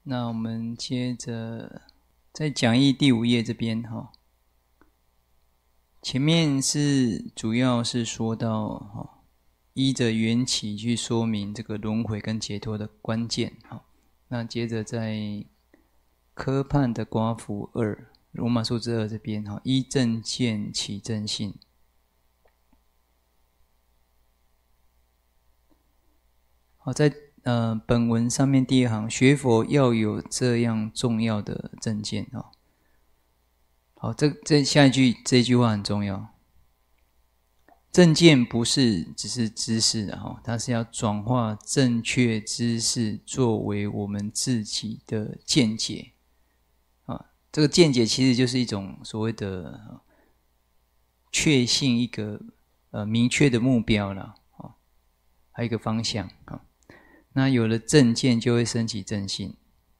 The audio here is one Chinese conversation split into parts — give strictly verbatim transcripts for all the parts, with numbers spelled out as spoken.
那我们接着在讲义第五页这边哈，前面是主要是说到哈，依着缘起去说明这个轮回跟解脱的关键哈。那接着在科判的刮符二罗马数字二这边哈，依正见起正信。好，在呃本文上面第一行，学佛要有这样重要的正见啊。好，这这下一句这句话很重要。正见不是只是知识啊，它是要转化正确知识作为我们自己的见解啊。这个见解其实就是一种所谓的确信一个呃明确的目标啦，啊，还有一个方向啊。那有了正见，就会升起正信。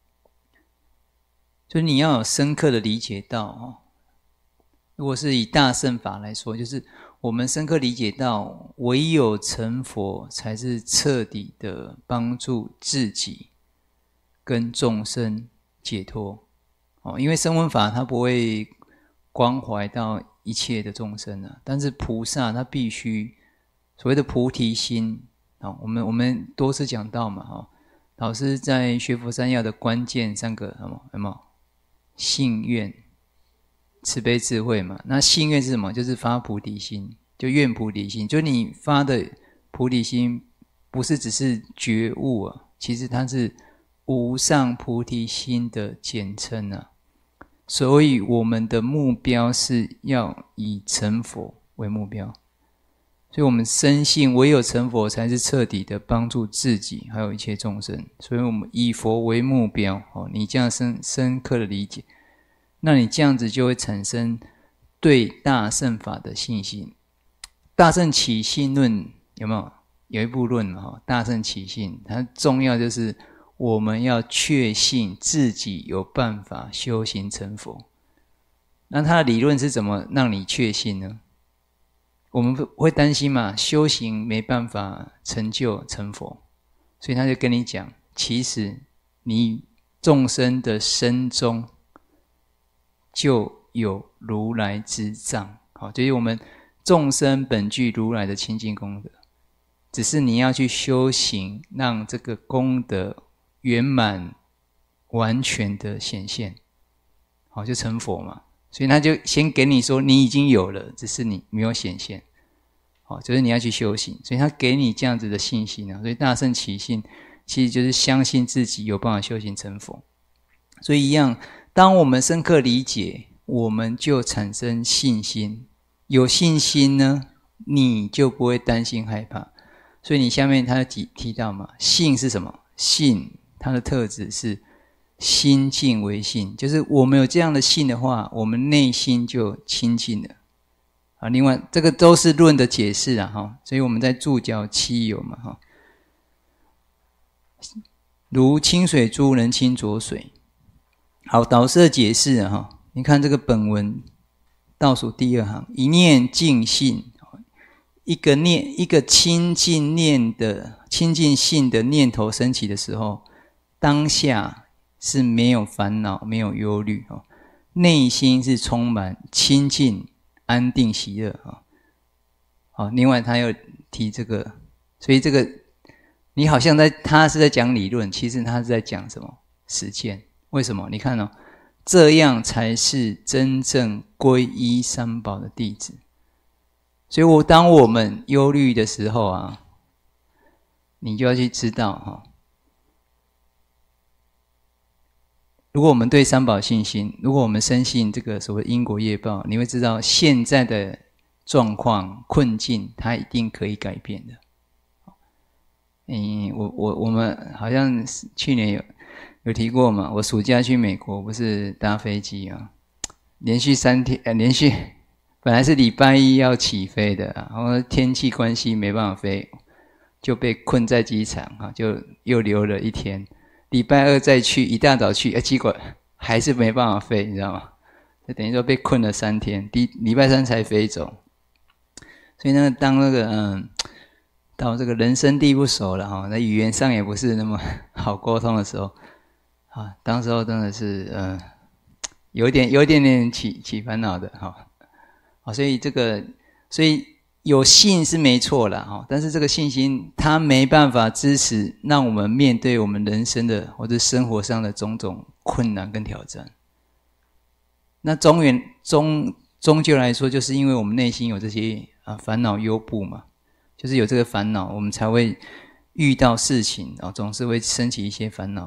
就是你要有深刻的理解到哦。如果是以大乘法来说，就是我们深刻理解到，唯有成佛才是彻底的帮助自己跟众生解脱哦。因为声闻法它不会关怀到一切的众生啊，但是菩萨他必须所谓的菩提心。哦、我们我们多次讲到嘛，哦、老师在学佛三要的关键三个什么有没有？信愿、慈悲、智慧嘛。那信愿是什么？就是发菩提心，就愿菩提心，就你发的菩提心，不是只是觉悟啊，其实它是无上菩提心的简称啊。所以我们的目标是要以成佛为目标。所以我们深信唯有成佛才是彻底的帮助自己还有一切众生，所以我们以佛为目标。哦，你这样深深刻的理解，那你这样子就会产生对大乘法的信心。大乘起信论有没有？有一部论嘛，大乘起信，它重要就是我们要确信自己有办法修行成佛。那它的理论是怎么让你确信呢？我们会担心嘛，修行没办法成就成佛，所以他就跟你讲，其实你众生的身中就有如来之藏。好，就是我们众生本具如来的清净功德，只是你要去修行，让这个功德圆满完全的显现，好，就成佛嘛。所以他就先给你说你已经有了，只是你没有显现，好，就是你要去修行，所以他给你这样子的信心啊。所以大乘起信其实就是相信自己有办法修行成佛。所以一样，当我们深刻理解，我们就产生信心。有信心呢，你就不会担心害怕。所以你下面他提提到嘛，信是什么？信它的特质是心净为信，就是我们有这样的信的话，我们内心就清净了啊。另外，这个都是论的解释啊，哈。所以我们在注脚七有嘛，哈。如清水珠能清浊水。好，导师的解释啊，哈。你看这个本文倒数第二行，一念净信，一个念一个清净念的清净信的念头升起的时候，当下是没有烦恼，没有忧虑，内心是充满清净、安定、喜乐。好，另外他又提这个，所以这个你好像在他是在讲理论，其实他是在讲什么？实践。为什么？你看哦，这样才是真正皈依三宝的弟子。所以我当我们忧虑的时候啊，你就要去知道哈。如果我们对三宝信心，如果我们深信这个所谓因果业报，你会知道现在的状况困境，它一定可以改变的。嗯，我我我们好像去年有有提过嘛，我暑假去美国不是搭飞机啊，连续三天，呃，连续本来是礼拜一要起飞的，然后天气关系没办法飞，就被困在机场啊，就又留了一天。礼拜二再去，一大早去，哎，结果还是没办法飞，你知道吗？就等于说被困了三天，第礼拜三才飞走。所以呢，当那个嗯，到这个人生地不熟了哈，那语言上也不是那么好沟通的时候， 啊，当时候真的是呃，有一点有一点点起起烦恼的哈，啊，所以这个所以有信是没错啦哈，但是这个信心它没办法支持让我们面对我们人生的或者生活上的种种困难跟挑战。那终远终终究来说，就是因为我们内心有这些啊烦恼忧怖嘛，就是有这个烦恼，我们才会遇到事情啊，总是会升起一些烦恼。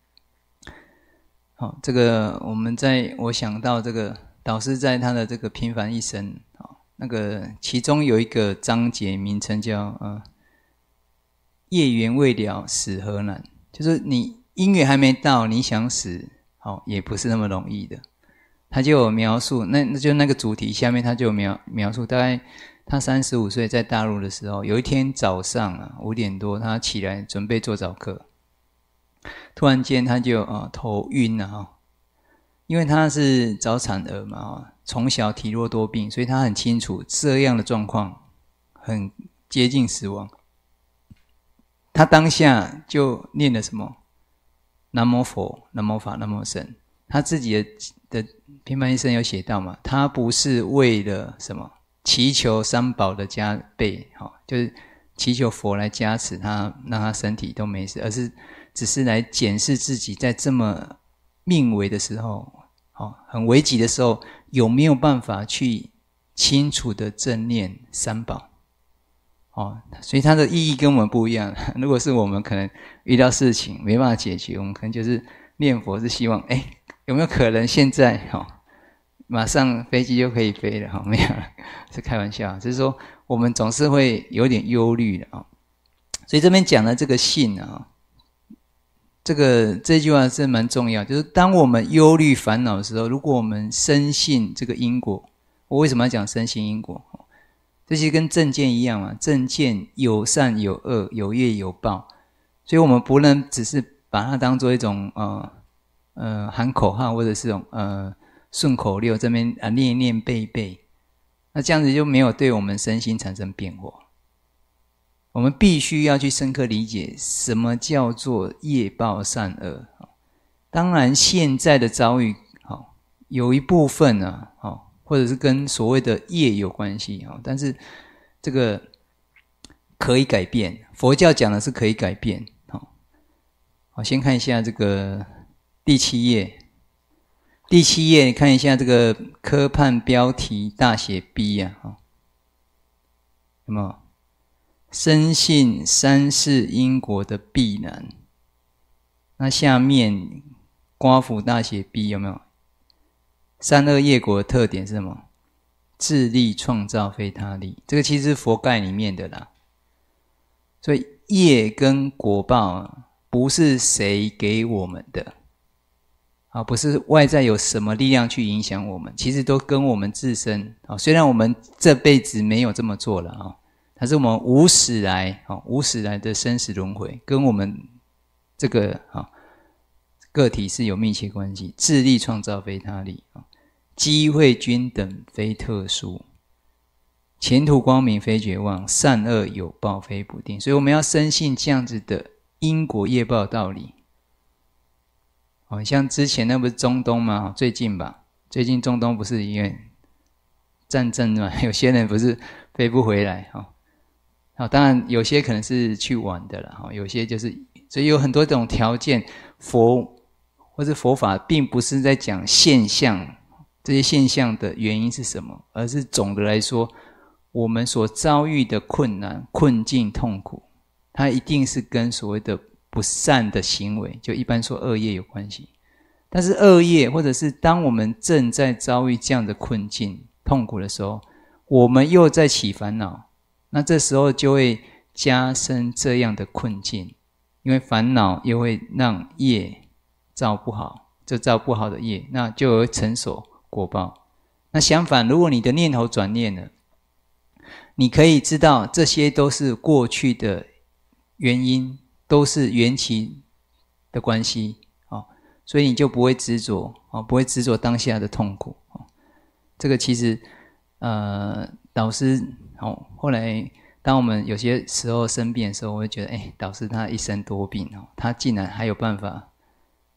好，这个我们在我想到这个导师在他的这个平凡一生啊，那个其中有一个章节名称叫呃业缘未了，死何难？就是你因缘还没到，你想死，好也不是那么容易的。他就有描述，那那就那个主题下面他就有描描述，大概他三十五岁在大陆的时候，有一天早上啊五点多，他起来准备做早课，突然间他就啊、呃、头晕了哈，因为他是早产儿嘛哈，从小体弱多病，所以他很清楚这样的状况很接近死亡。他当下就念了什么？南无佛，南无法，南无僧。他自己的的平凡一生有写到嘛，他不是为了什么祈求三宝的加倍，就是祈求佛来加持他，让他身体都没事，而是只是来检视自己在这么命危的时候，很危急的时候，有没有办法去清楚的正念三宝。哦，所以它的意义跟我们不一样。如果是我们可能遇到事情没办法解决，我们可能就是念佛是希望，哎，有没有可能现在哈、哦，马上飞机就可以飞了哈？没有，是开玩笑，只是说我们总是会有点忧虑的啊、哦。所以这边讲的这个信啊，这个这句话是蛮重要，就是当我们忧虑烦恼的时候，如果我们深信这个因果，我为什么要讲深信因果？这些跟正见一样嘛，正见有善有恶，有业有报，所以我们不能只是把它当做一种呃呃喊口号或者是种呃顺口溜，这边啊念一念背一背，那这样子就没有对我们身心产生变化。我们必须要去深刻理解什么叫做业报善恶。当然，现在的遭遇好有一部分啊，好。或者是跟所谓的业有关系，但是这个可以改变，佛教讲的是可以改变。好，先看一下这个第七页，第七页看一下这个科判标题大写 B 啊，有没有？深信三世因果的必然。那下面刮符大写 B 有没有？三恶业果的特点是什么？自力创造非他力，这个其实是佛概里面的啦。所以业跟果报不是谁给我们的，啊，不是外在有什么力量去影响我们，其实都跟我们自身啊。虽然我们这辈子没有这么做了啊，但是我们无始来啊，无始来的生死轮回，跟我们这个啊个体是有密切关系。自力创造非他力啊。机会均等非特殊，前途光明非绝望，善恶有报非不定。所以我们要深信这样子的因果业报道理。哦，像之前那不是中东吗？最近吧，最近中东不是因为战争嘛，有些人不是飞不回来哈。好，当然有些可能是去玩的了哈，有些就是，所以有很多种条件，佛或者佛法并不是在讲现象。这些现象的原因是什么？而是总的来说，我们所遭遇的困难、困境、痛苦，它一定是跟所谓的不善的行为，就一般说恶业有关系。但是恶业，或者是当我们正在遭遇这样的困境、痛苦的时候，我们又在起烦恼，那这时候就会加深这样的困境，因为烦恼又会让业造不好，这造不好的业，那就会成熟果报。那相反，如果你的念头转念了，你可以知道这些都是过去的原因，都是缘起的关系，哦，所以你就不会执着，哦，不会执着当下的痛苦。哦，这个其实，呃，导师，哦，后来当我们有些时候生病的时候，我会觉得，哎，导师他一生多病，哦，他竟然还有办法。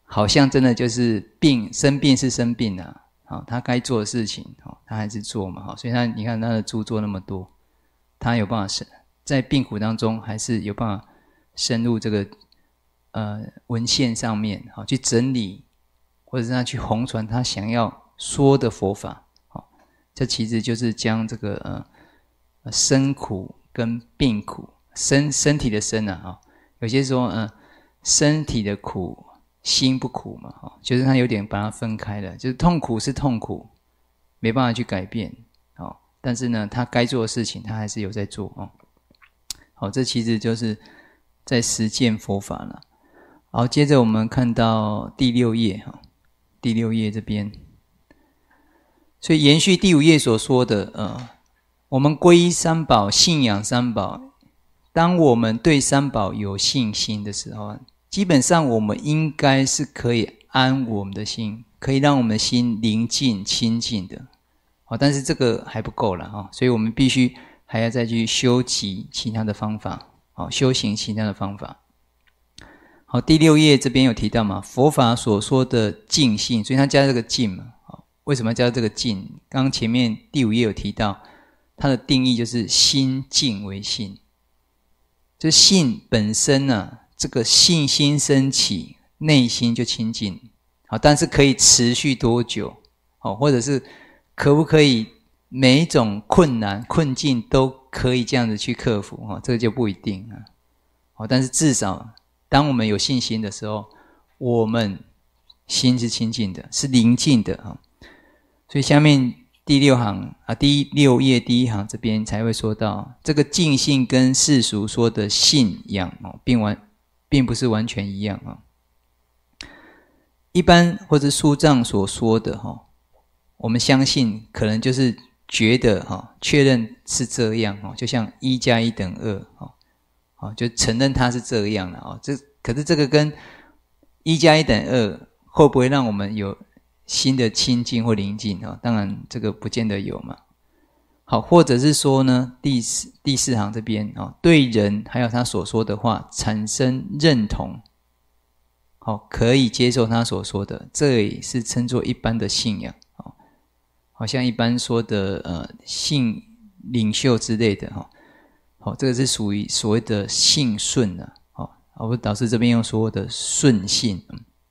好像真的就是病生病是生病啊，好，他该做的事情，好，他还是做嘛，好，所以他你看他的著作那么多，他有办法深在病苦当中，还是有办法深入这个呃文献上面，好，去整理，或者是他去弘传他想要说的佛法，好，这其实就是将这个呃生苦跟病苦，身身体的身啊，哈，有些说嗯、呃、身体的苦。心不苦嘛，就是他有点把它分开了，就是痛苦是痛苦，没办法去改变，但是呢，他该做的事情他还是有在做。好，这其实就是在实践佛法了。好，接着我们看到第六页，第六页这边，所以延续第五页所说的，呃，我们皈依三宝，信仰三宝，当我们对三宝有信心的时候，基本上我们应该是可以安我们的心，可以让我们的心宁静清净的。好，但是这个还不够了，所以我们必须还要再去修习其他的方法，好，修行其他的方法。好，第六页这边有提到嘛，佛法所说的净性，所以他加这个净嘛。好，为什么要加这个净？刚刚前面第五页有提到，它的定义就是心净为性，这性本身呢、啊。这个信心升起，内心就清净，好，但是可以持续多久？好，或者是可不可以每一种困难困境都可以这样子去克服？哈，这个就不一定啊。好，但是至少当我们有信心的时候，我们心是清净的，是宁静的啊。所以下面第六行啊，第六页第一行这边才会说到这个净性跟世俗说的信仰哦，并完。并不是完全一样啊。一般或者书上所说的哈，我们相信可能就是觉得哈，确认是这样哈，就像一加一等二哈，好，就承认它是这样了啊。这可是这个跟一加一等二会不会让我们有新的清净或宁静啊？当然这个不见得有嘛。好，或者是说呢，第四第四行这边啊，对人还有他所说的话产生认同，好，可以接受他所说的，这也是称作一般的信仰，好，好像一般说的呃信领袖之类的哈，好，这个是属于所谓的信顺的，好，我导师这边用说的顺信。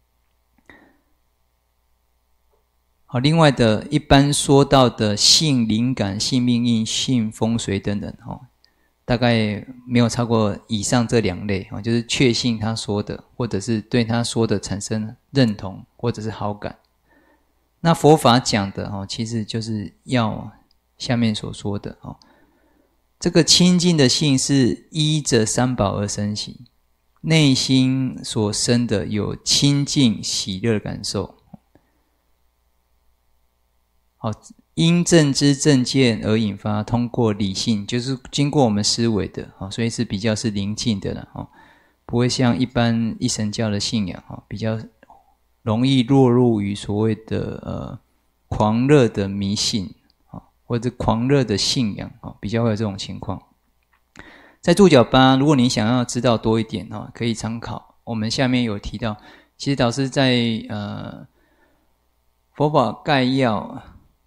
好，另外的一般说到的性灵感、性命运、性风水等等，大概没有超过以上这两类，就是确信他说的，或者是对他说的产生认同或者是好感。那佛法讲的其实就是要下面所说的，这个清净的性是依着三宝而生起，内心所生的有清净喜乐感受。好，因正知正见而引发，通过理性，就是经过我们思维的，所以是比较是宁静的了，不会像一般一神教的信仰比较容易落入于所谓的呃狂热的迷信或者狂热的信仰，比较会有这种情况。在注脚八，如果你想要知道多一点，可以参考我们下面有提到，其实导师在呃佛法概要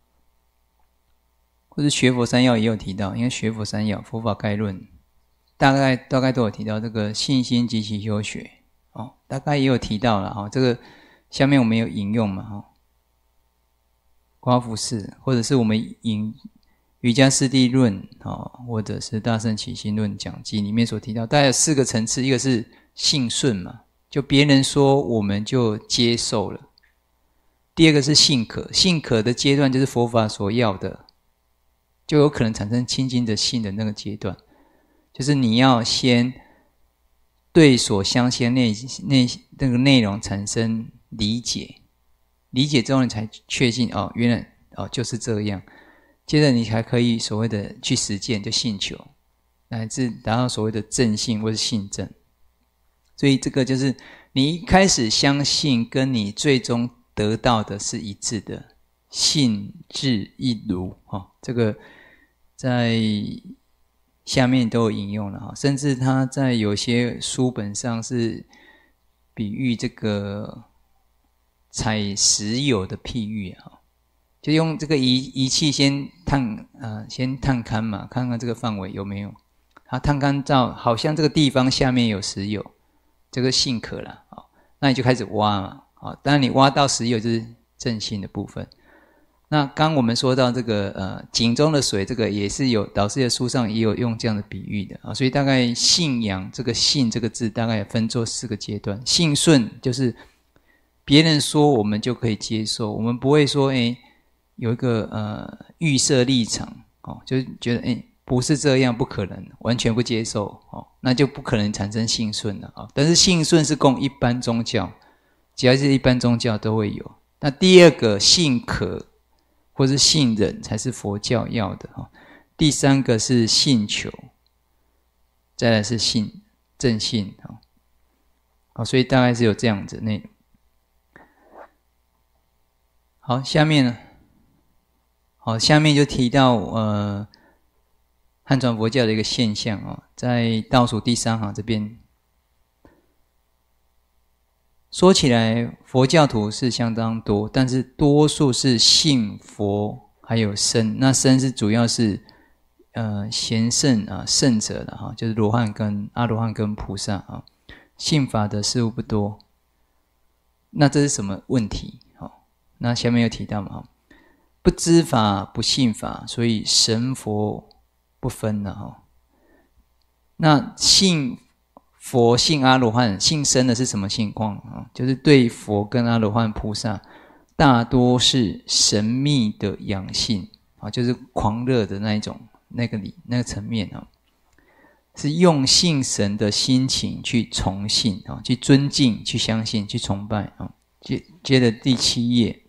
或者学佛三要也有提到，因为学佛三要佛法概论大概大概都有提到这个信心及其修学，哦，大概也有提到了，哦，这个下面我们有引用嘛，哦，夸父士或者是我们引瑜伽师地论，哦，或者是大乘起心论讲记里面所提到，大概有四个层次，一个是信顺嘛，就别人说我们就接受了；第二个是信可，信可的阶段就是佛法所要的。就有可能产生清净的信的那个阶段，就是你要先对所相信内内那个内容产生理解，理解之后你才确信哦，原来哦就是这样。接着你还可以所谓的去实践，就信求，乃至达到所谓的正信或是信正。所以这个就是你一开始相信，跟你最终得到的是一致的。信智一如，这个在下面都有引用了，甚至他在有些书本上是比喻这个采实有的譬喻啊，就用这个仪仪器先探呃先探勘嘛，看看这个范围有没有。它探勘到好像这个地方下面有石油，这个性可了啊，那你就开始挖嘛啊。当然你挖到石油就是正性的部分。那刚我们说到这个呃井中的水，这个也是有导师的书上也有用这样的比喻的啊，所以大概信仰这个信这个字大概分作四个阶段。信顺就是别人说我们就可以接受，我们不会说诶有一个呃预设立场哦，就是觉得诶不是这样，不可能，完全不接受哦，那就不可能产生信顺了啊。但是信顺是供一般宗教，只要是一般宗教都会有。那第二个信可或是信忍才是佛教要的哈。第三个是信求，再来是信正信哈。好，所以大概是有这样子内容。好，下面呢，好，下面就提到呃汉传佛教的一个现象啊，在倒数第三行这边。说起来佛教徒是相当多，但是多数是信佛还有僧，那僧是主要是呃贤圣啊圣者的哈，就是罗汉跟阿罗汉跟菩萨啊，信法的事物不多。那这是什么问题？好，那下面有提到嘛，不知法不信法，所以神佛不分了哈。那信佛信阿罗汉信僧的是什么情况啊？就是对佛跟阿罗汉菩萨大多是神秘的仰信啊，就是狂热的那一种那个里那个层面啊，是用信神的心情去崇信啊，去尊敬，去相信，去崇拜啊。接接着第七页，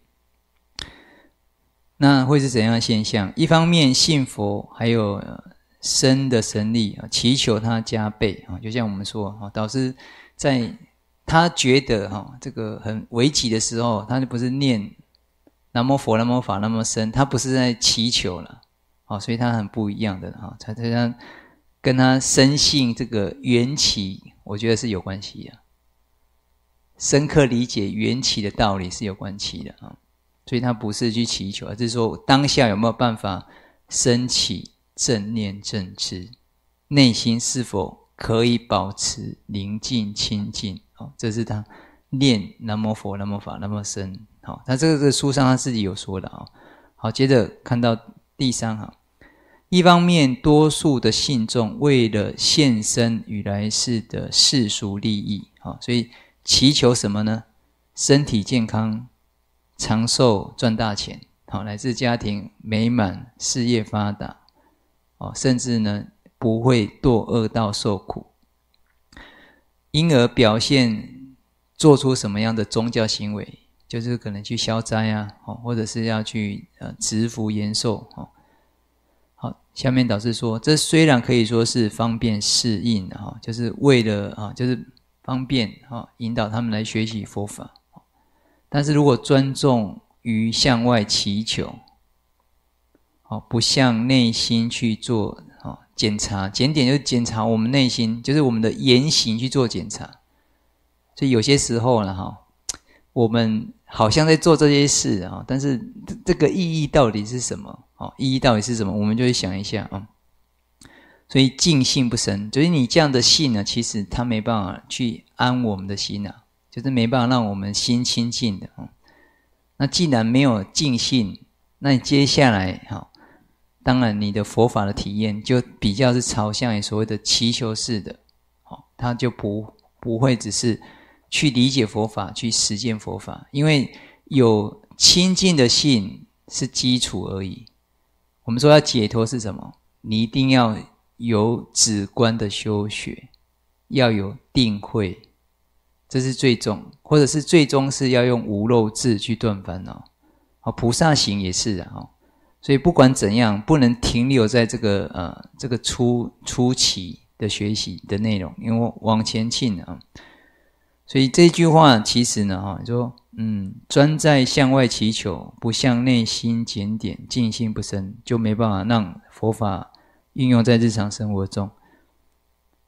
那会是怎样的现象？一方面信佛，还有僧的神力啊，祈求他加倍啊，就像我们说啊，导师在他觉得哈这个很危急的时候，他就不是念南无佛、南无法、南无僧，他不是在祈求了啊，所以他很不一样的哈，才这样跟他深信这个缘起，我觉得是有关系的，深刻理解缘起的道理是有关系的啊，所以他不是去祈求，而是说当下有没有办法升起正念正知，内心是否可以保持宁静清净，这是他念南无佛、南无法、南无僧。好，那这个书上他自己有说的啊。好，接着看到第三行，一方面多数的信众为了现身与来世的世俗利益，好，所以祈求什么呢？身体健康、长寿、赚大钱，好，乃至家庭美满、事业发达。哦，甚至呢不会堕恶道受苦，因而表现做出什么样的宗教行为，就是可能去消灾啊，哦，或者是要去呃植福延寿哦。好，下面导师说，这虽然可以说是方便适应的哈，就是为了啊，就是方便啊，引导他们来学习佛法。但是如果专重于向外祈求，不向内心去做检查，检点就是检查我们内心，就是我们的言行去做检查。所以有些时候呢，哈，我们好像在做这些事啊，但是这个意义到底是什么？哦，意义到底是什么？我们就会想一下啊。所以净信不生，就是你这样的信呢，其实它没办法去安我们的心啊，就是没办法让我们心清净的啊。那既然没有净信，那你接下来哈。当然你的佛法的体验就比较是朝向所谓的祈求式的，它就不不会只是去理解佛法，去实践佛法，因为有清净的信是基础而已。我们说要解脱是什么？你一定要有止观的修学，要有定慧，这是最终，或者是最终是要用无漏智去断烦恼。菩萨行也是啊。所以不管怎样，不能停留在这个呃这个初初期的学习的内容，因为往前进啊。所以这句话其实呢，哈，说嗯，专在向外祈求，不向内心检点，净心不生，就没办法让佛法运用在日常生活中。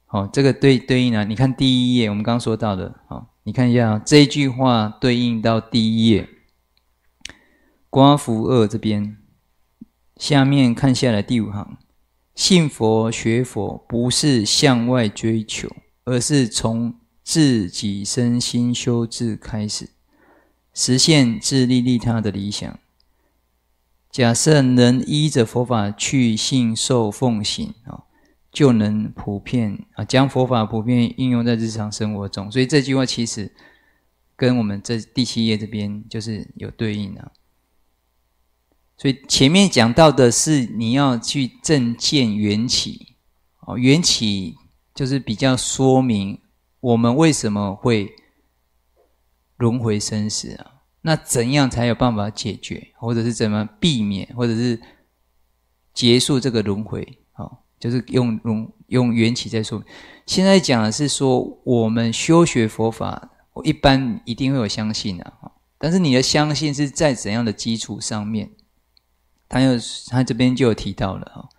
好，这个对对应啊，你看第一页，我们刚刚说到的，好，你看一下、哦、这一句话对应到第一页，刮符二这边，下面看下来第五行，信佛学佛不是向外追求，而是从自己身心修治开始，实现自利利他的理想。假设能依着佛法去信受奉行，就能普遍将佛法普遍应用在日常生活中。所以这句话其实跟我们这第七页这边就是有对应的。所以前面讲到的是你要去正见缘起，缘起就是比较说明我们为什么会轮回生死啊。那怎样才有办法解决，或者是怎么避免，或者是结束这个轮回？好，就是用用用缘起在说。现在讲的是说，我们修学佛法，我一般一定会有相信啊，但是你的相信是在怎样的基础上面？他有他这边就有提到了哈，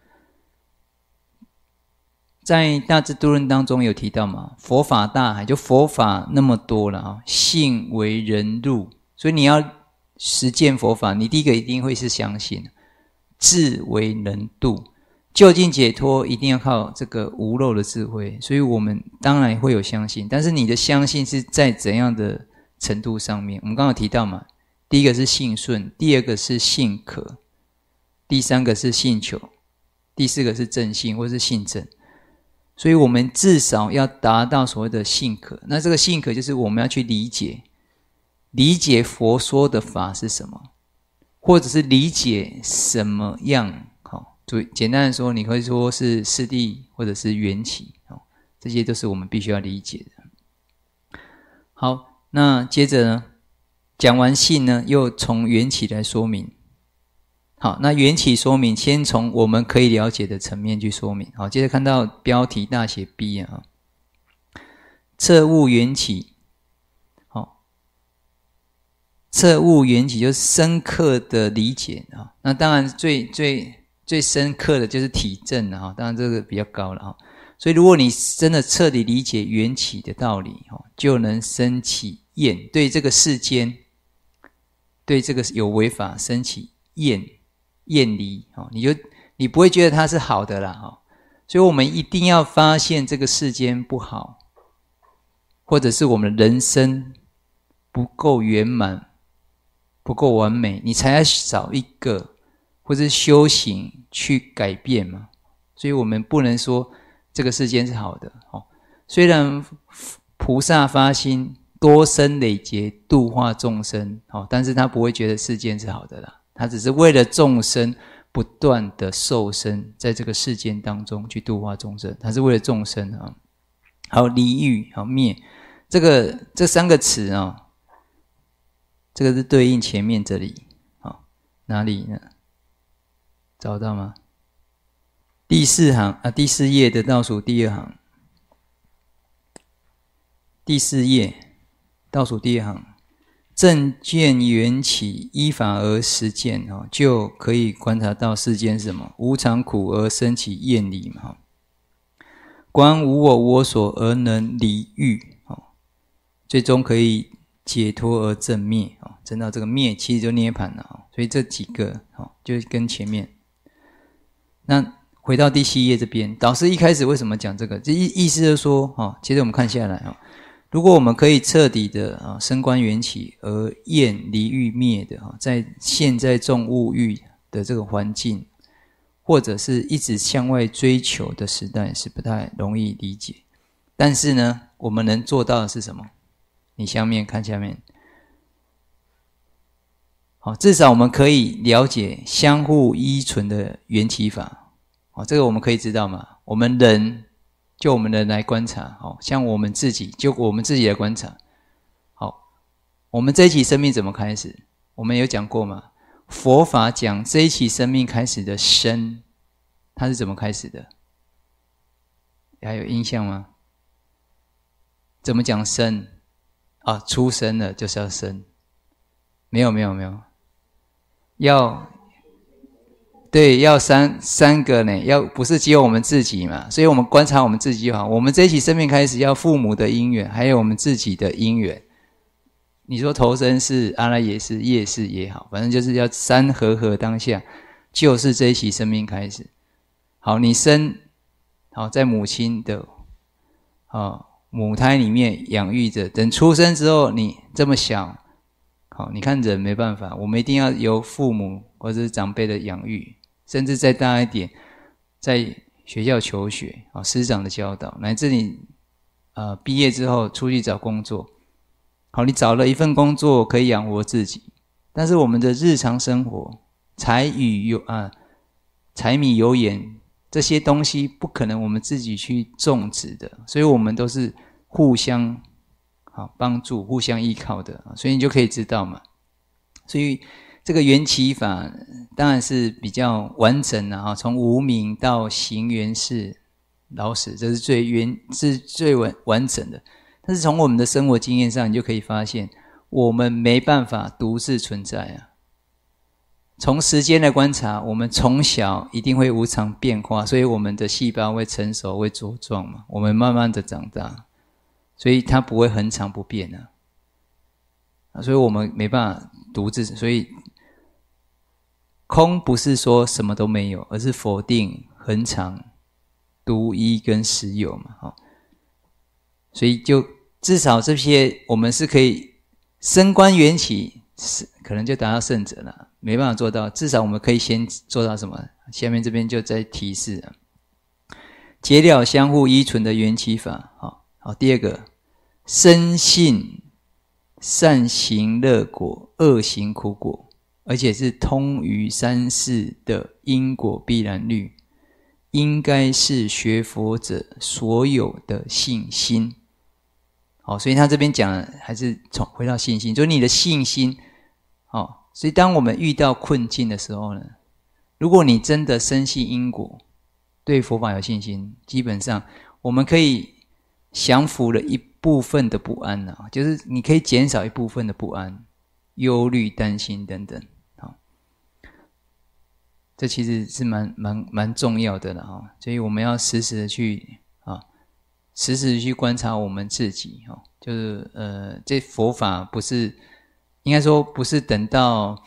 在《大智度论》当中有提到嘛，佛法大海，就佛法那么多了啊，信为人入。所以你要实践佛法，你第一个一定会是相信，智为能度，究竟解脱一定要靠这个无漏的智慧，所以我们当然会有相信，但是你的相信是在怎样的程度上面？我们刚刚有提到嘛，第一个是信顺，第二个是信可，第三个是信求，第四个是正信或是信正。所以我们至少要达到所谓的信可，那这个信可就是我们要去理解理解佛说的法是什么，或者是理解什么样，好，就简单的说，你可以说是四谛或者是缘起，这些都是我们必须要理解的。好，那接着呢，讲完信呢，又从缘起来说明。好，那缘起说明，先从我们可以了解的层面去说明。好，接着看到标题大写 B 啊，彻悟缘起。彻悟缘起就是深刻的理解啊，那当然最最最深刻的就是体证啊，当然这个比较高了啊。所以如果你真的彻底理解缘起的道理，就能升起厌，对这个世间，对这个有为法升起厌厌离，你就你不会觉得它是好的啦。所以我们一定要发现这个世间不好，或者是我们的人生不够圆满。不够完美，你才要找一个或者修行去改变嘛。所以我们不能说这个世间是好的。虽然菩萨发心多生累劫度化众生，但是他不会觉得世间是好的啦，他只是为了众生不断的受生，在这个世间当中去度化众生，他是为了众生啊。好，离欲，好灭，这个这三个词啊。这个是对应前面这里，好，哪里呢？找到吗？第四行啊，第四页的倒数第二行，第四页倒数第二行，正见缘起，依法而实践，就可以观察到世间是什么无常苦而生起厌离嘛。观无我我所而能离欲，最终可以解脱而正灭，证到这个灭其实就涅槃了。所以这几个就跟前面。那回到第七页这边，导师一开始为什么讲这个？这意思就是说，接着我们看下来，如果我们可以彻底的升观缘起而厌离欲灭的，在现在重物欲的这个环境，或者是一直向外追求的时代，是不太容易理解。但是呢，我们能做到的是什么？你下面看下面，好，至少我们可以了解相互依存的缘起法，好，这个我们可以知道嘛？我们人就我们人来观察，好，像我们自己就我们自己来观察，好，我们这一期生命怎么开始？我们有讲过嘛？佛法讲这一期生命开始的生，它是怎么开始的？还有印象吗？怎么讲生？啊，出生了就是要生，没有没有没有，要对，要三三个呢，要不是只有我们自己嘛，所以我们观察我们自己就好。我们这一期生命开始要父母的因缘，还有我们自己的因缘。你说投生是阿赖耶识、业识也好，反正就是要三合合当下，就是这一期生命开始。好，你生好在母亲的啊母胎里面养育着，等出生之后，你这么小，好，你看人没办法，我们一定要由父母或者是长辈的养育，甚至再大一点，在学校求学啊，师长的教导，乃至你呃毕业之后出去找工作。好，你找了一份工作可以养活自己，但是我们的日常生活，柴与油啊，柴米油盐这些东西不可能我们自己去种植的，所以我们都是互相好帮助、互相依靠的，所以你就可以知道嘛。所以这个缘起法当然是比较完整的啊，从无明到行缘识老死，这是最原是最完完整的。但是从我们的生活经验上，你就可以发现，我们没办法独自存在啊。从时间来观察，我们从小一定会无常变化，所以我们的细胞会成熟、会茁壮嘛。我们慢慢的长大，所以它不会恒常不变啊。所以我们没办法独自，所以空不是说什么都没有，而是否定恒常、独一跟实有嘛。所以就至少这些我们是可以升观缘起，可能就达到圣者了，没办法做到，至少我们可以先做到什么？下面这边就在提示了，解了相互依存的缘起法。好，好，第二个，深信善行乐果，恶行苦果，而且是通于三世的因果必然律，应该是学佛者所有的信心。好，所以他这边讲的还是从回到信心，就是你的信心。好，所以当我们遇到困境的时候呢，如果你真的深信因果，对佛法有信心，基本上我们可以降服了一部分的不安啊，就是你可以减少一部分的不安、忧虑、担心等等。好，这其实是蛮蛮蛮重要的了哈，所以我们要时时的去啊。时时去观察我们自己，就是呃，这佛法不是，应该说不是等到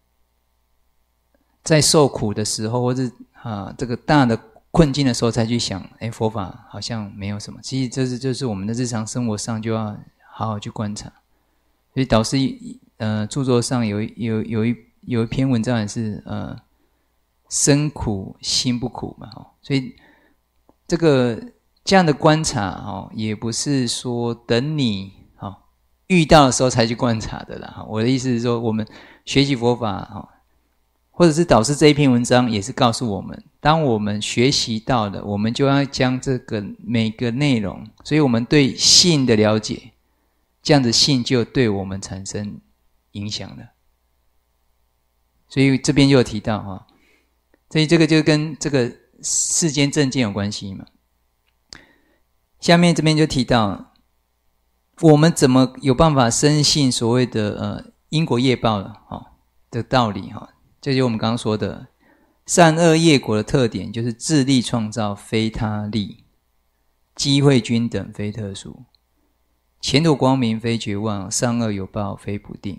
在受苦的时候，或是啊这个大的困境的时候才去想，哎，佛法好像没有什么。其实这是就是我们的日常生活上就要好好去观察。所以导师呃著作上有有有一有一篇文章也是呃身苦心不苦嘛，所以这个。这样的观察也不是说等你遇到的时候才去观察的啦。我的意思是说，我们学习佛法，或者是导师这一篇文章也是告诉我们，当我们学习到了，我们就要将这个每个内容，所以我们对性的了解，这样的性就对我们产生影响了。所以这边就有提到哈，所以这个就跟这个世间正见有关系嘛。下面这边就提到，我们怎么有办法深信所谓的呃因果业报了哈的道理哈？这就是我们刚刚说的善恶业果的特点，就是自力创造非他力，机会均等非特殊，前途光明非绝望，善恶有报非不定。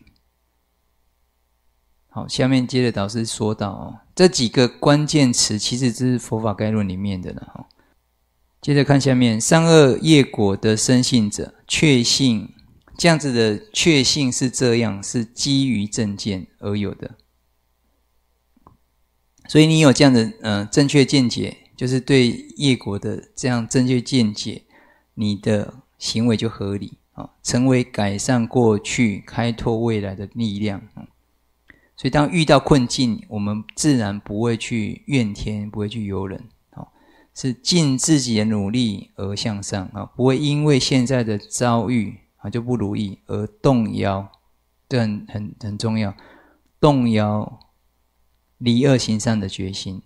好，下面接着导师说到哦，这几个关键词其实这是佛法概论里面的了哈。接着看下面，善恶业果的深信者，确信这样子的确信是这样，是基于正见而有的。所以你有这样的呃正确见解，就是对业果的这样正确见解，你的行为就合理啊，成为改善过去、开拓未来的力量。所以当遇到困境，我们自然不会去怨天，不会去尤人。是尽自己的努力而向上啊，不会因为现在的遭遇啊就不如意而动摇，这很很很重要，动摇离恶行善的决心。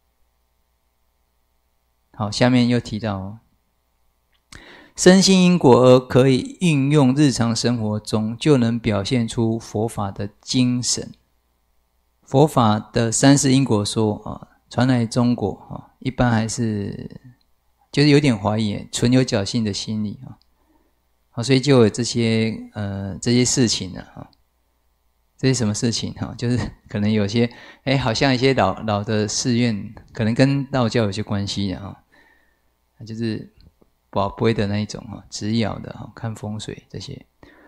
好，下面又提到哦，深信因果而可以运用日常生活中，就能表现出佛法的精神。 佛法的三世因果说啊，传来中国啊，一般还是就是有点怀疑，存有侥幸的心理啊，好，所以就有这些呃这些事情了啊。这是什么事情哈？就是可能有些哎，好像一些老老的寺院，可能跟道教有些关系的哈，就是宝贝的那一种哈，止爻的哈，看风水这些。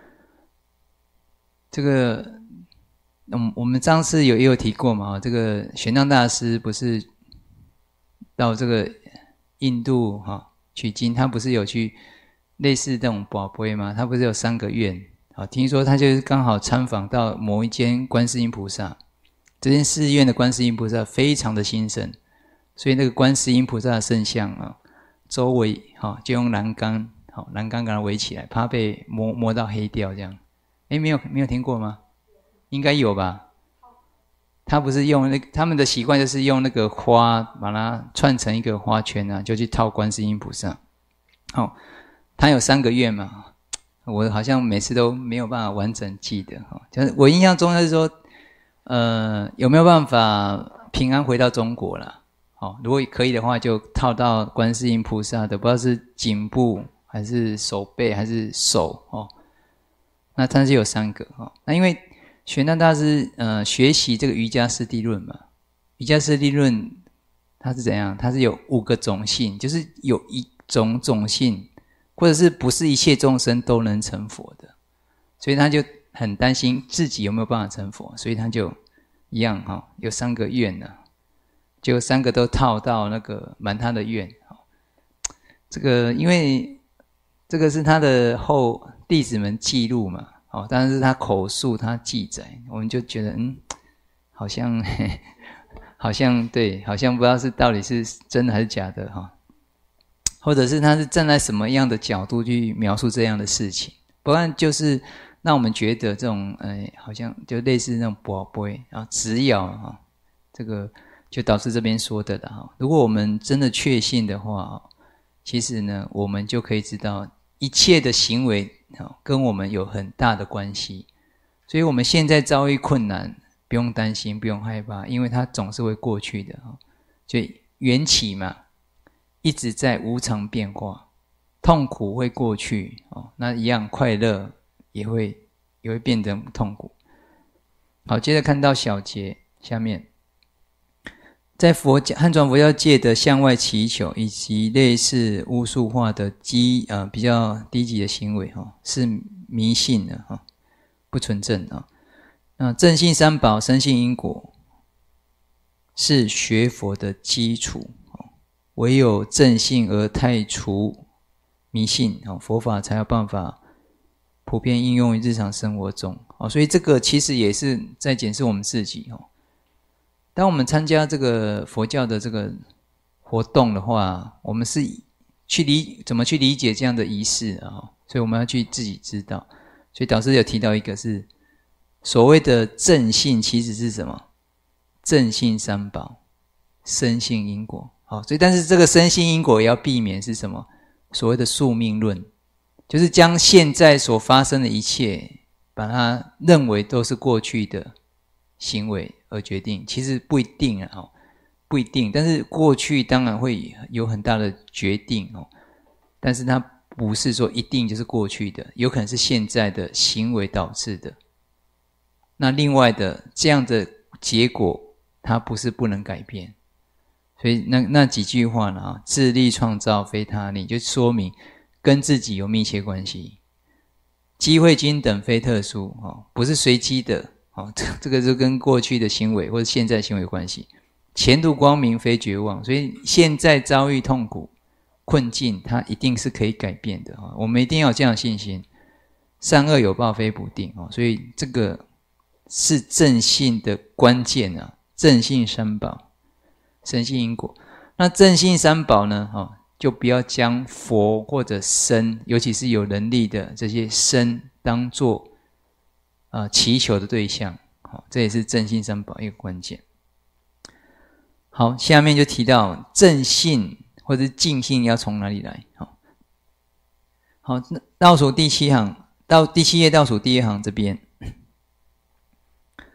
这个，嗯，我们上次有也有提过嘛，这个玄奘大师不是到这个印度哈取经，他不是有去类似这种宝贝吗？他不是有三个愿？好，听说他就是刚好参访到某一间观世音菩萨，这间寺院的观世音菩萨非常的兴盛，所以那个观世音菩萨的圣像啊，周围哈就用栏杆，好栏杆给它围起来，怕被摸摸到黑掉这样。哎，没有没有听过吗？应该有吧？他不是用那他们的习惯就是用那个花把它串成一个花圈啊，就去套观世音菩萨。好，他有三个愿嘛。我好像每次都没有办法完整记得哈，就是我印象中就是说，呃，有没有办法平安回到中国啦？好，如果可以的话，就套到观世音菩萨的，不知道是颈部还是手背还是手哦。那它是有三个哦。那因为玄奘大师呃学习这个瑜伽师地论嘛，瑜伽师地论它是怎样？它是有五个种性，就是有一种种性。或者是不是一切众生都能成佛的，所以他就很担心自己有没有办法成佛，所以他就一样哈，有三个愿呢，就三个都套到那个满他的愿。这个因为这个是他的后弟子们记录嘛，哦，但是他口述他记载，我们就觉得嗯，好像好像对，好像不知道是到底是真的还是假的哈。或者是他是站在什么样的角度去描述这样的事情，不然就是让我们觉得这种呃，好像就类似那种宝贝啊、止爻哈，这个就导致这边说的了哈。如果我们真的确信的话，其实呢，我们就可以知道一切的行为啊，跟我们有很大的关系。所以我们现在遭遇困难，不用担心，不用害怕，因为它总是会过去的哈。所以缘起嘛。一直在无常变化，痛苦会过去哦，那一样快乐也会也会变成痛苦。好，接着看到小节下面，在佛教汉传佛教界的向外祈求以及类似巫术化的低呃比较低级的行为哈、哦，是迷信的哈、哦，不纯正啊。那正信三宝、深信因果是学佛的基础。唯有正信而太除迷信，佛法才有办法普遍应用于日常生活中。所以这个其实也是在检视我们自己。当我们参加这个佛教的这个活动的话，我们是去理怎么去理解这样的仪式啊？所以我们要去自己知道。所以导师有提到一个是所谓的正信，其实是什么？正信三宝，深信因果。好，所以但是这个深信因果也要避免是什么？所谓的宿命论，就是将现在所发生的一切，把它认为都是过去的行为而决定。其实不一定啊，不一定。但是过去当然会有很大的决定哦，但是它不是说一定就是过去的，有可能是现在的行为导致的。那另外的这样的结果，它不是不能改变。所以那那几句话呢啊，自力创造非他力，就说明跟自己有密切关系。机会均等非特殊，不是随机的，这个就跟过去的行为或者现在行为有关系。前途光明非绝望，所以现在遭遇痛苦困境，它一定是可以改变的。我们一定要有这样的信心。善恶有报非不定，所以这个是正信的关键啊，正信三宝。深信因果，那正信三宝呢？哦，就不要将佛或者僧，尤其是有能力的这些僧，当作呃祈求的对象。好、哦，这也是正信三宝一个关键。好，下面就提到正信或者净信要从哪里来？好，好，倒数第七行到第七页倒数第一行这边。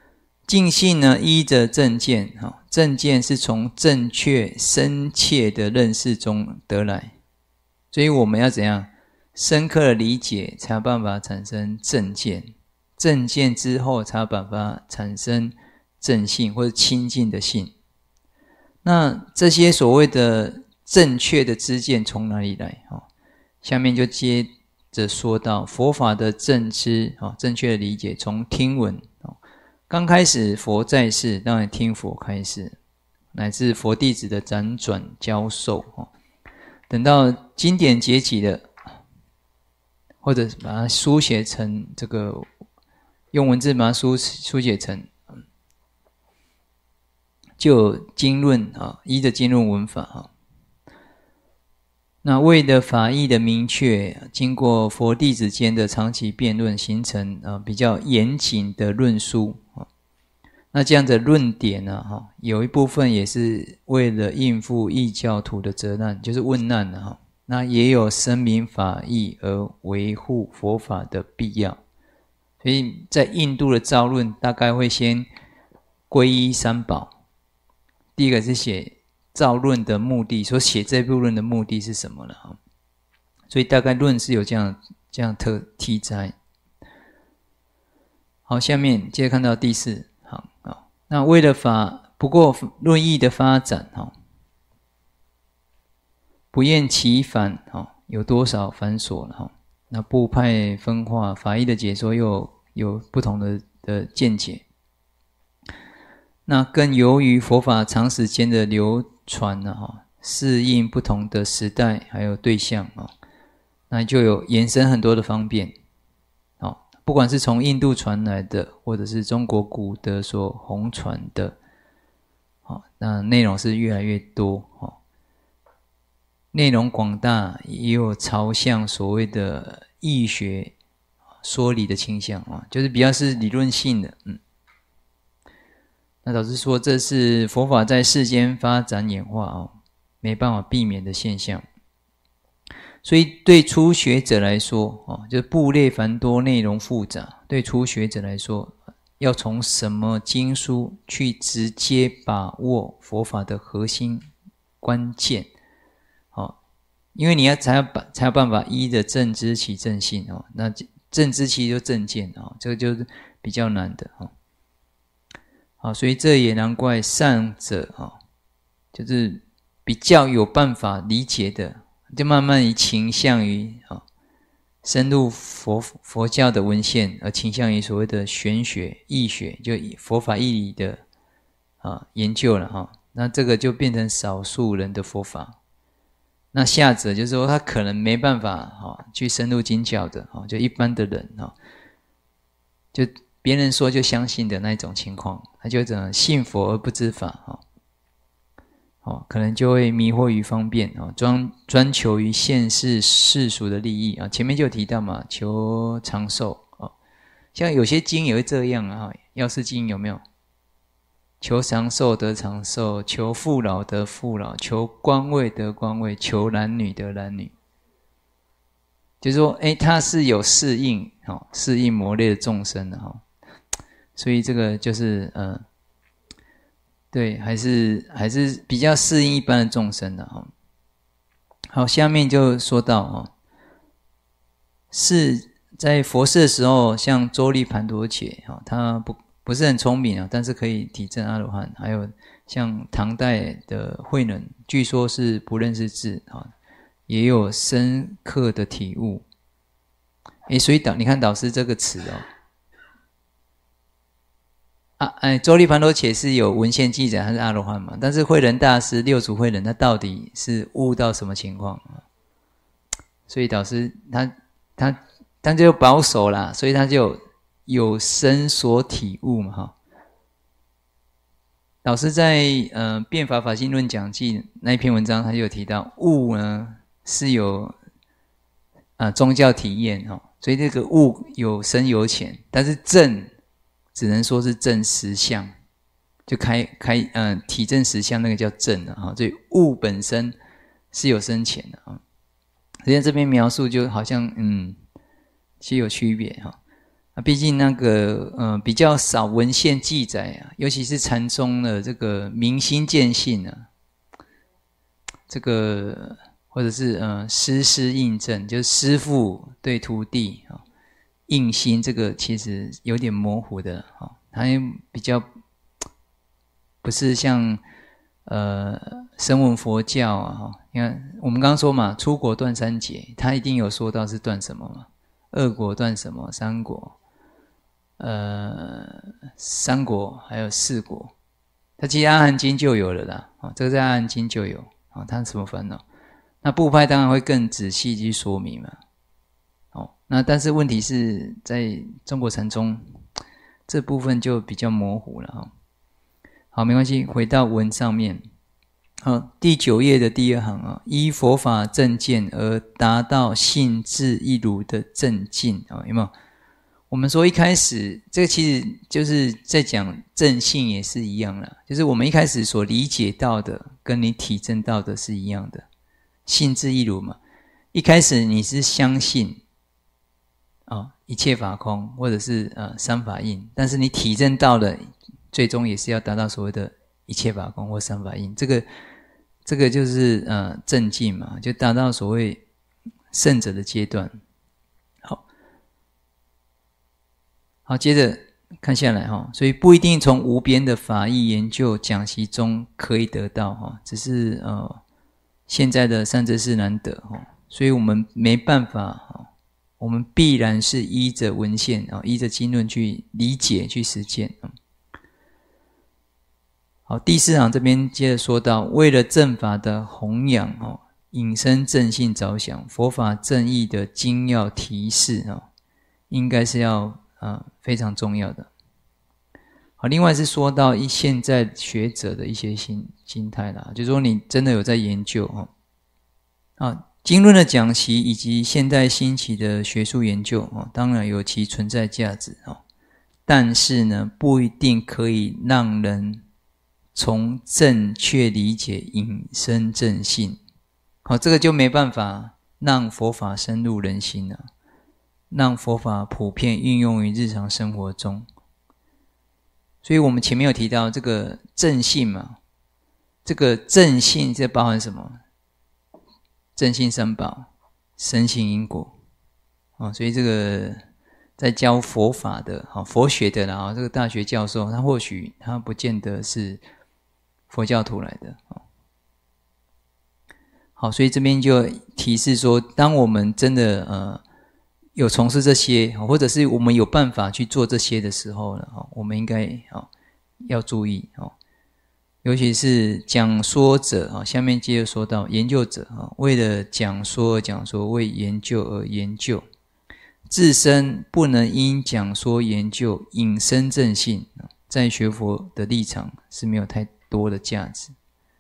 净信呢，依着正见，正见是从正确深切的认识中得来，所以我们要怎样深刻的理解，才有办法产生正见，正见之后才有办法产生正信或者清净的信。那这些所谓的正确的知见从哪里来？下面就接着说到佛法的正知，正确的理解从听闻。刚开始佛在世，当然听佛开示，乃至佛弟子的辗转教授，等到经典结集了，或者把它书写成这个，用文字把它书书写成，就有经论啊，依着经论文法啊。那为了法义的明确，经过佛弟子间的长期辩论，形成啊比较严谨的论述啊。那这样的论点呢，哈，有一部分也是为了应付异教徒的责难，就是问难的哈。那也有声明法义而维护佛法的必要。所以在印度的造论大概会先皈依三宝。第一个是写造论的目的，所写这部论的目的是什么了哈？所以大概论是有这样这样特题材。好，下面接着看到第四行啊。那为了法，不过论义的发展哈，不厌其烦哈，有多少繁琐了哈？那部派分化，法义的解说又有不同的的见解。那更由于佛法长时间的流传呢，哈，适应不同的时代还有对象啊，那就有延伸很多的方便，好，不管是从印度传来的，或者是中国古德所弘传的，好，那内容是越来越多，好，内容广大，也有朝向所谓的义学说理的倾向啊，就是比较是理论性的，嗯。那导致说这是佛法在世间发展演化哦，没办法避免的现象。所以对初学者来说哦，就是部类繁多，内容复杂。对初学者来说，要从什么经书去直接把握佛法的核心关键？哦，因为你要才要把才有办法依着正知起正信哦。那正知其实就正见哦，这个就是比较难的哦。好，所以这也难怪上者啊，就是比较有办法理解的，就慢慢倾向于啊深入佛佛教的文献，而倾向于所谓的玄学、义学，就佛法义理的啊研究了哈。那这个就变成少数人的佛法。那下者就是说他可能没办法哈去深入经教的哈，就一般的人哈，就。别人说就相信的那种情况，他就这样信佛而不知法，哦，哦，可能就会迷惑于方便，哦，专专求于现世世俗的利益啊。前面就有提到嘛，求长寿，哦，像有些经也会这样啊，药师经有没有？求长寿得长寿，求富老得富老，求官位得官位，求男女得男女。就是说，哎，它是有适应，哦，适应魔类的众生的哈。哦，所以这个就是呃，对，还是还是比较适应一般的众生的哈。好，下面就说到哦，是在佛世的时候，像周利盘陀伽哈，他不不是很聪明啊，但是可以体证阿罗汉。还有像唐代的慧能，据说是不认识字啊，也有深刻的体悟。诶，所以导你看导师这个词哦。啊，哎，周利盘陀伽是有文献记载他是阿罗汉嘛？但是慧能大师六祖慧能他到底是悟到什么情况？所以导师他他他就保守啦，所以他就有深所体悟嘛哈。导师在呃《辩法法性论讲记》那一篇文章，他就有提到悟呢是有啊、呃、宗教体验哈，所以这个悟有深有浅，但是正。只能说是正实相，就开开嗯、呃、体证实相那个叫正的哈，所以悟本身是有深浅的啊。所以这边描述就好像嗯是有区别哈。 啊，毕竟那个呃比较少文献记载啊，尤其是禅宗的这个明心见性啊，这个或者是呃师师印证，就是师父对徒弟啊印心，这个其实有点模糊的啊，它比较不是像呃声闻佛教啊哈，你看我们刚刚说嘛，出国断三劫，它一定有说到是断什么嘛，二果断什么，三果。呃，三果还有四果，它其实阿含经就有了啦，啊，这个在阿含经就有啊，它什么烦恼？那部派当然会更仔细去说明嘛，哦，那但是问题是在中国禅宗这部分就比较模糊了哈。好，没关系，回到文上面，好，第九页的第二行啊，依佛法正见而达到性智一如的正境啊，有没有？我们说一开始，这个其实就是在讲正性也是一样啦，就是我们一开始所理解到的，跟你体证到的是一样的，性智一如嘛。一开始你是相信啊、哦，一切法空，或者是呃三法印，但是你体证到了，最终也是要达到所谓的一切法空或三法印，这个这个就是呃正境嘛，就达到所谓圣者的阶段。好，接着看下来哈，所以不一定从无边的法义研究讲习中可以得到哈，只是呃现在的善知识难得哈，所以我们没办法哈，我们必然是依着文献啊，依着经论去理解去实践。好，第四行这边接着说到，为了正法的弘扬哦，引申正信着想，佛法正义的精要提示哦，应该是要。啊，非常重要的。好，另外是说到一现在学者的一些心心态啦，就是说你真的有在研究哈，啊，经论的讲习以及现代兴起的学术研究啊，当然有其存在价值啊，但是呢，不一定可以让人从正确理解引申正信。好，这个就没办法让佛法深入人心了。让佛法普遍运用于日常生活中，所以我们前面有提到这个正信嘛，这个正信这包含什么？正信三宝、深信因果啊，所以这个在教佛法的、佛学的啦，这个大学教授，他或许他不见得是佛教徒来的。好，所以这边就提示说，当我们真的呃。有从事这些，或者是我们有办法去做这些的时候呢，我们应该要注意，尤其是讲说者，下面接着说到研究者，为了讲说而讲说，为研究而研究，自身不能因讲说研究引申正信，在学佛的立场是没有太多的价值。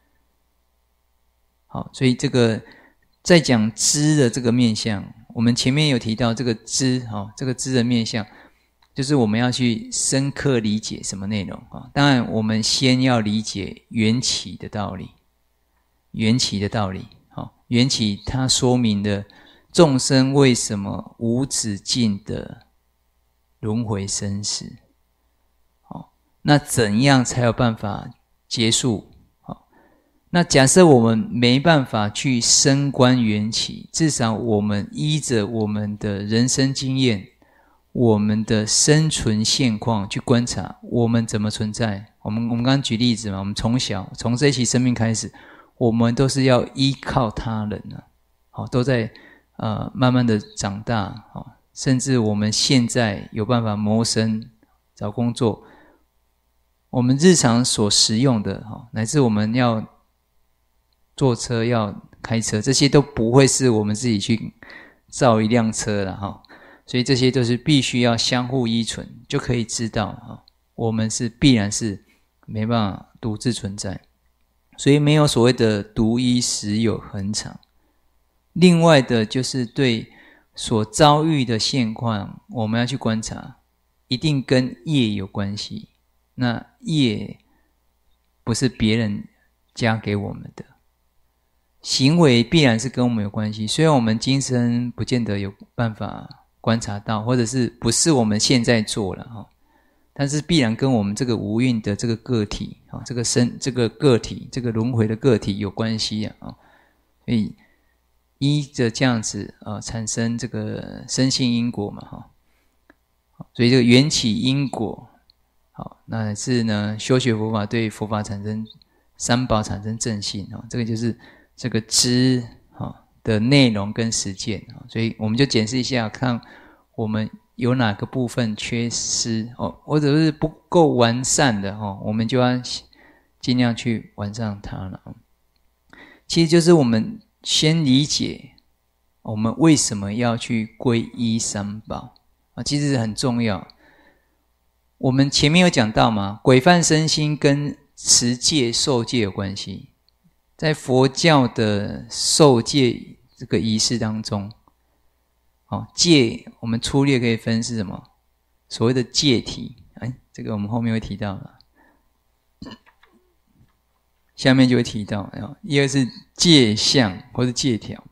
好，所以这个在讲知的这个面向。我们前面有提到这个知，这个知的面向，就是我们要去深刻理解什么内容。当然，我们先要理解缘起的道理，缘起的道理，缘起它说明了众生为什么无止境的轮回生死。那怎样才有办法结束？那假设我们没办法去深观缘起，至少我们依着我们的人生经验，我们的生存现况去观察我们怎么存在。我们我们刚刚举例子嘛，我们从小从这一期生命开始，我们都是要依靠他人啊，好，都在呃慢慢的长大，好，甚至我们现在有办法谋生、找工作，我们日常所食用的，乃至我们要坐车要开车，这些都不会是我们自己去造一辆车了哈，所以这些都是必须要相互依存，就可以知道哈，我们是必然是没办法独自存在，所以没有所谓的独一实有恒常。另外的就是对所遭遇的现况，我们要去观察，一定跟业有关系。那业不是别人加给我们的。行为必然是跟我们有关系，虽然我们今生不见得有办法观察到，或者是不是我们现在做了哈，但是必然跟我们这个无蕴的这个个体啊，这个身这个个体这个轮回的个体有关系啊，所以依着这样子啊产生这个生性因果嘛哈，所以这个缘起因果，好，那是呢修学佛法对佛法产生三宝产生正信啊，这个就是这个知啊的内容跟实践啊，所以我们就检视一下，看我们有哪个部分缺失哦，或者是不够完善的哦，我们就要尽量去完善它了。其实就是我们先理解我们为什么要去皈依三宝啊，其实很重要。我们前面有讲到嘛，规范身心跟持戒受戒有关系。在佛教的受戒这个仪式当中，哦，戒我们粗略可以分是什么？所谓的戒体，哎，这个我们后面会提到了，下面就会提到。一个是戒相或是戒条。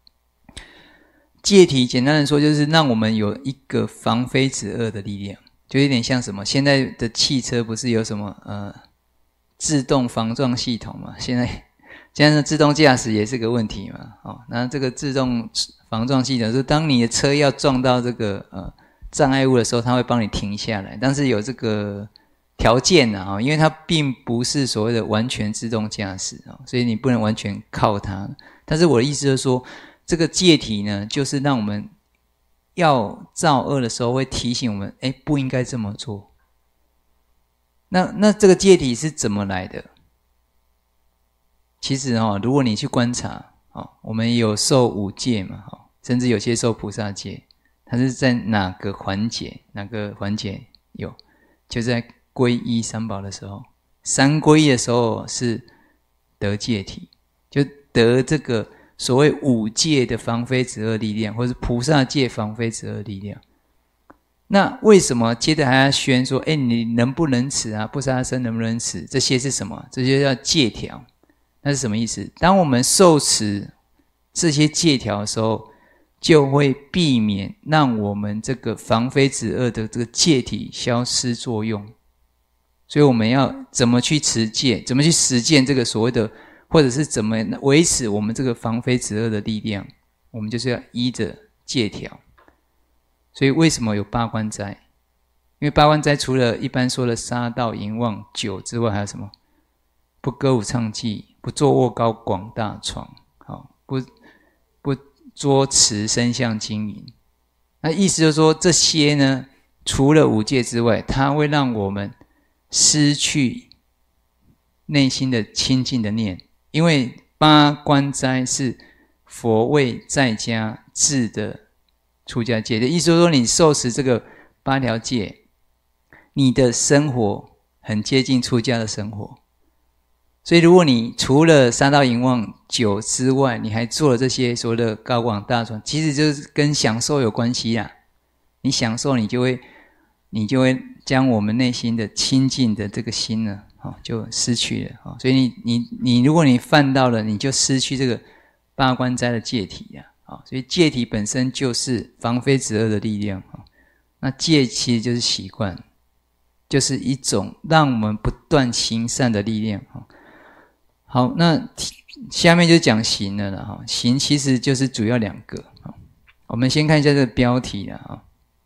戒体简单的说，就是让我们有一个防非止恶的力量，就有点像什么？现在的汽车不是有什么呃自动防撞系统嘛？现在。现在的自动驾驶也是个问题嘛，哦，那这个自动防撞系统，就是当你的车要撞到这个呃障碍物的时候，它会帮你停下来，但是有这个条件啊，哦，因为它并不是所谓的完全自动驾驶啊，所以你不能完全靠它。但是我的意思就是说，这个戒体呢，就是让我们要造恶的时候，会提醒我们，哎，不应该这么做。那那这个戒体是怎么来的？其实哦，如果你去观察哦，我们有受五戒嘛，哦，甚至有些受菩萨戒，它是在哪个环节？哪个环节有？就在皈依三宝的时候，三皈依的时候是得戒体，就得这个所谓五戒的防非止恶力量，或是菩萨戒防非止恶力量。那为什么接着还要宣说，哎，你能不能持啊？不杀生能不能持？这些是什么？这些叫戒条。那是什么意思？当我们受持这些戒条的时候，就会避免让我们这个防非止恶的这个戒体消失作用。所以我们要怎么去持戒，怎么去实践这个所谓的，或者是怎么维持我们这个防非止恶的力量，我们就是要依着戒条。所以为什么有八关斋？因为八关斋除了一般说的杀盗淫妄酒之外，还有什么？不歌舞唱伎，不坐卧高广大床，好，不不捉持身相金银。那意思就是说，这些呢，除了五戒之外，它会让我们失去内心的清净的念，因为八关斋是佛为在家制的出家戒的意思，就是说你受持这个八条戒，你的生活很接近出家的生活。所以如果你除了杀盗淫妄酒之外，你还做了这些所谓的高广大床，其实就是跟享受有关系啦。你享受，你就会你就会将我们内心的清净的这个心呢，哦，就失去了。所以你你你如果你犯到了，你就失去这个八关斋的戒体呀。所以戒体本身就是防非止恶的力量。那戒其实就是习惯，就是一种让我们不断行善的力量。好，那下面就讲行了啦哈。行其实就是主要两个。我们先看一下这个标题啦哈。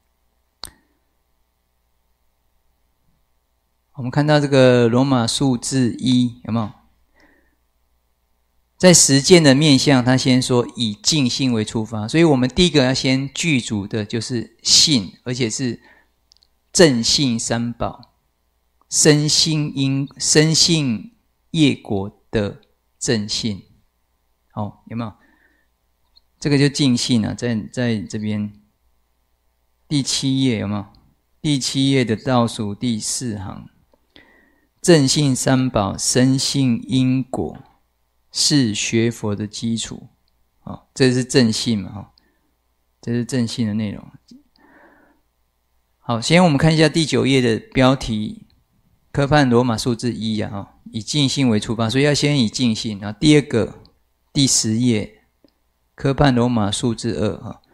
我们看到这个罗马数字一，有没有？在实践的面向，他先说以净信为出发，所以我们第一个要先具足的就是信，而且是正信三宝，生信因生信业果的正信。好，有没有？这个就净信啊，在在这边第七页有没有？第七页的倒数第四行，正信三宝，生信因果，是学佛的基础。好，这是正信嘛？哈，这是正信的内容。好，先我们看一下第九页的标题，科判罗马数字一啊，以净信为出发，所以要先以净信。然后第二个第十页，科判罗马数字二啊，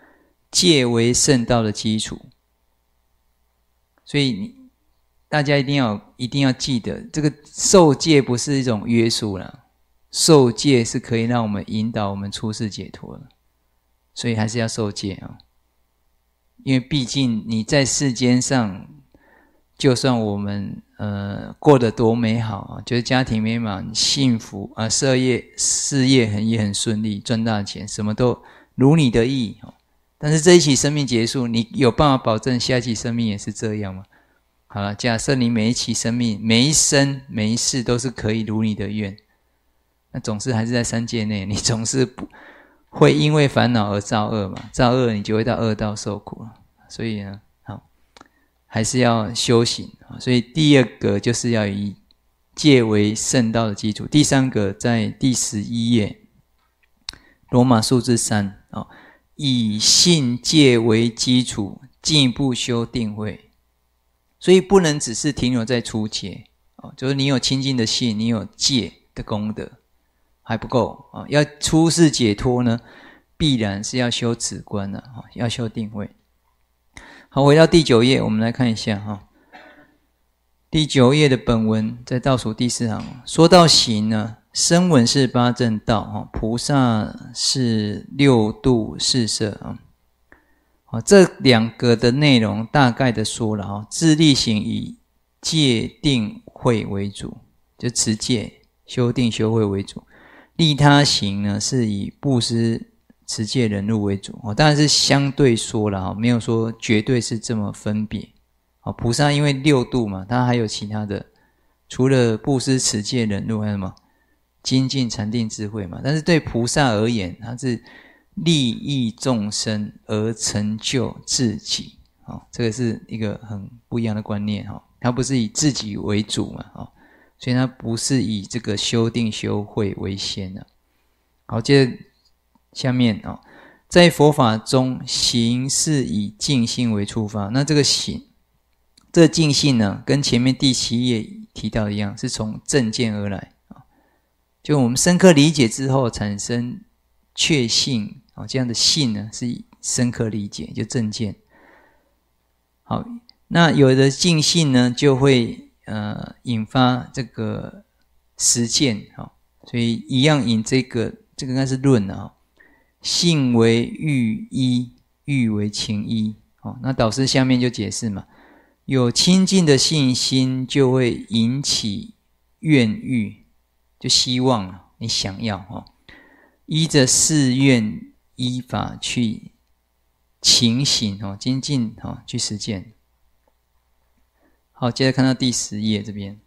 戒为圣道的基础。所以你大家一定要一定要记得，这个受戒不是一种约束啦，受戒是可以让我们引导我们出世解脱的，所以还是要受戒啊。因为毕竟你在世间上，就算我们呃过得多美好啊，就是家庭美满、幸福啊，事业事业很也很顺利，赚大钱，什么都如你的意。但是这一期生命结束，你有办法保证下一期生命也是这样吗？好了，假设你每一期生命、每一生、每一世都是可以如你的愿，那总是还是在三界内，你总是不会因为烦恼而造恶嘛？造恶你就会到恶道受苦了。所以呢，好，还是要修行。所以第二个就是要以戒为圣道的基础。第三个在第十一页，罗马数字三，以信戒为基础，进一步修定慧。所以不能只是停留在初阶，就是你有清净的信，你有戒的功德还不够。要出世解脱呢，必然是要修止观的，要修定慧。好，回到第九页，我们来看一下哈。第九页的本文在倒数第四行，说到行呢，声闻是八正道，菩萨是六度四摄啊。这两个的内容大概的说了啊，自力行以戒定慧为主，就持戒、修定、修慧为主；利他行呢，是以布施、持戒、忍辱为主。当然是相对说了，没有说绝对是这么分别。菩萨因为六度嘛，他还有其他的，除了布施、持戒、忍辱，还有什么精进、禅定、智慧嘛。但是对菩萨而言，他是利益众生而成就自己，这个是一个很不一样的观念。他不是以自己为主嘛，所以他不是以这个修定修慧为先的。好，接着下面在佛法中，行是以净信为出发。那这个行，这个净信呢，跟前面第七页提到的一样，是从正见而来。就我们深刻理解之后产生确信，这样的信呢，是深刻理解，就正见。好，那有的净信呢，就会呃引发这个实践。所以一样引这个，这个应该是论啊。信为欲依，欲为情依。那导师下面就解释嘛，有清净的信心就会引起愿欲，就希望你想要，依着誓愿依法去勤行，精进去实践。好，接着看到第十页这边，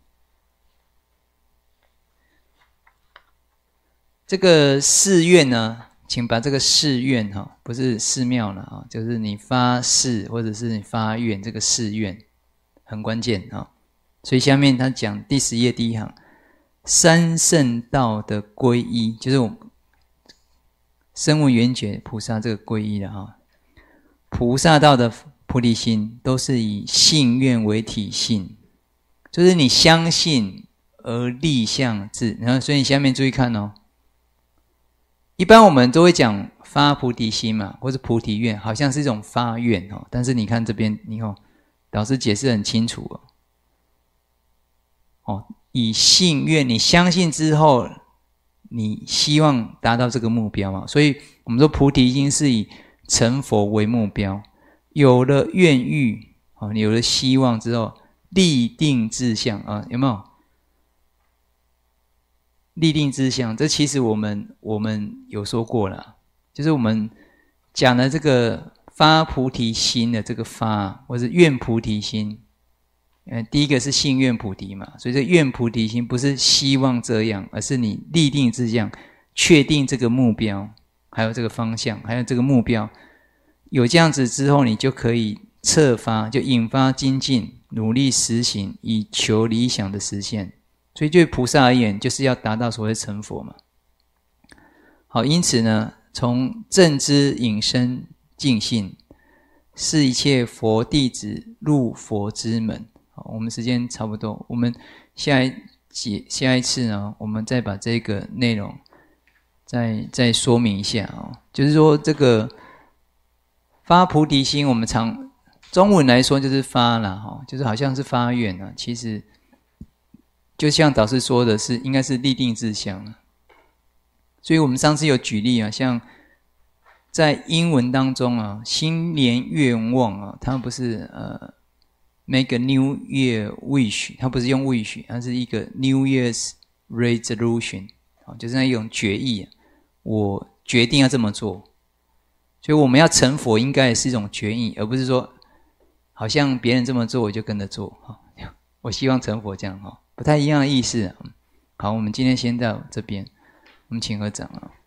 这个誓愿呢，请把这个誓愿不是寺庙了，就是你发誓或者是你发愿，这个誓愿很关键。所以下面他讲第十页第一行，三圣道的皈依，就是我们声闻缘觉菩萨这个皈依了。菩萨道的菩提心都是以信愿为体性，就是你相信而立相至。然后所以你下面注意看哦，一般我们都会讲发菩提心嘛，或是菩提愿，好像是一种发愿。但是你看这边，你看老师解释很清楚哦，以信愿，你相信之后，你希望达到这个目标嘛。所以我们说菩提心是以成佛为目标，有了愿欲，你有了希望之后，立定志向啊，有没有？立定志向，这其实我们我们有说过了，就是我们讲的这个发菩提心的这个发，或是愿菩提心。呃，第一个是信愿菩提嘛，所以这愿菩提心不是希望这样，而是你立定志向，确定这个目标，还有这个方向，还有这个目标，有这样子之后，你就可以策发，就引发精进，努力实行，以求理想的实现。所以对菩萨而言，就是要达到所谓成佛嘛。好，因此呢，从正知引生净信，是一切佛弟子入佛之门。好，我们时间差不多，我们下一节下一次呢，我们再把这个内容再再说明一下哦。就是说，这个发菩提心，我们常中文来说就是发啦，哈，就是好像是发愿啊。其实就像导师说的是，应该是立定志向。所以我们上次有举例啊，像在英文当中啊，新年愿望啊，它不是呃 make a New Year wish， 它不是用 wish， 它是一个 New Year's resolution， 就是那一种决议，我决定要这么做。所以我们要成佛，应该是一种决议，而不是说好像别人这么做我就跟着做。我希望成佛这样，不太一样的意思。好，我们今天先到这边，我们请合掌啊。